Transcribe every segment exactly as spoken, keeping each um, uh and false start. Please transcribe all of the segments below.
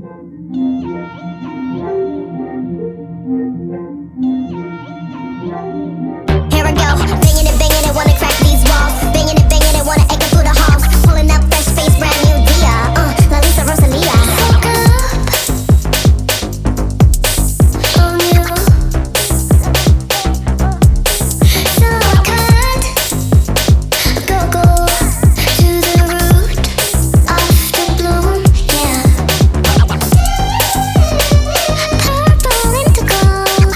Here I go, banging it, banging it, wanna crack these walls. Banging it, banging it, wanna echo through the halls. Pulling up fresh face, brand new Dia. Uh, La Lisa Rosalia. Wake up on you. So I can't go, go to the root of the bloom, yeah. Purple into gold.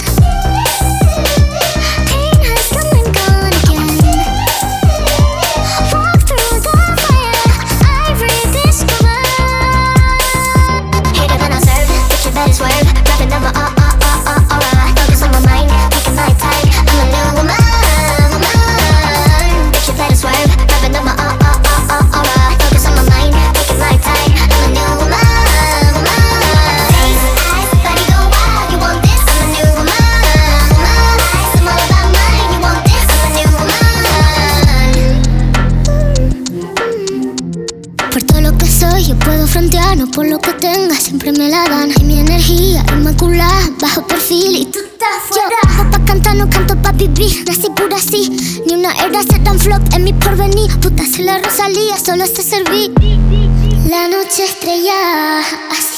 Pain has come and gone again. Walk through the fire I've rediscovered. Hater than I serve, bitch you better swerve. Rapping on my uh uh uh uh aura. Focus on my mind, taking my time. I'm a new woman, woman. Bitch you better swerve. Rapping on my uh uh uh uh aura. Focus on my mind, taking my time. I'm a new woman, woman. Face, eyes, body go wild. You want this? I'm a new woman, woman. I'm all about mine. You want this? I'm a new woman. Por todo lo que soy, yo puedo frontear, no por lo que tenga, siempre me la dan. Y mi energía inmaculada, bajo perfil y tú estás fuera. Yo pa' cantar, no canto pa' vivir, nací pura así. Ni una era será un flop en mi porvenir. Puta, soy la Rosalía, solo sé servir. La noche estrellada,